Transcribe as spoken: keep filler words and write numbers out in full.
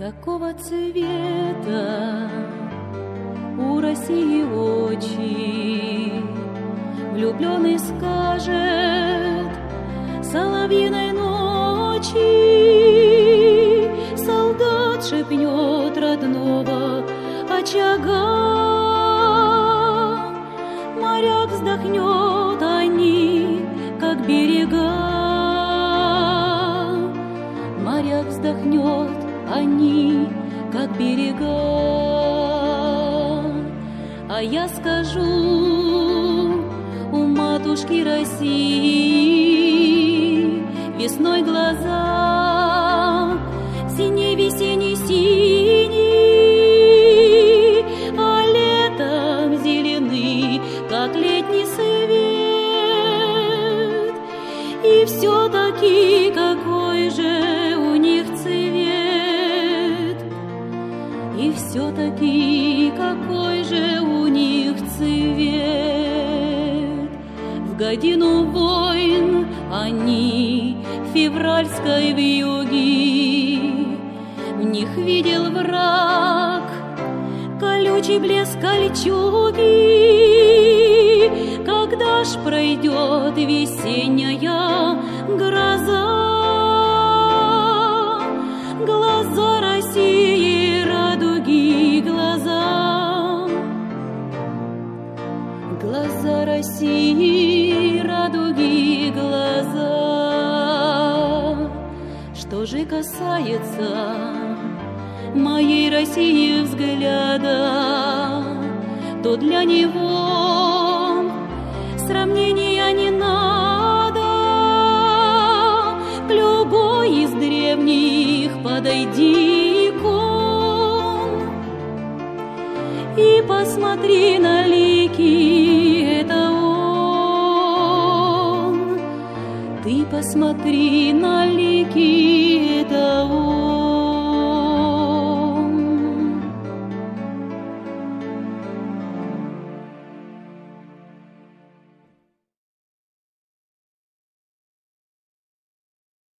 Какого цвета у России очи? Влюбленный скажет соловьиной ночи. Солдат шепнет родного очага. Моряк вздохнет, они как берега. Моряк вздохнет, они как берега. А я скажу у матушки России: весной глаза синие, весенний синий, а летом зеленый, как летний свет. И все-таки какой же у них цвет, и все-таки какой же у них цвет. В годину войн они февральской вьюги, в них видел враг колючий блеск кольчуги. Когда ж пройдет весенняя гроза, глаза России радуги, глаза, глаза России радуги, глаза. Что же касается моей России взгляда, то для него сравнения не надо. К любой из древних подойди икон и посмотри на лики, это он. Ты посмотри на лики, это он.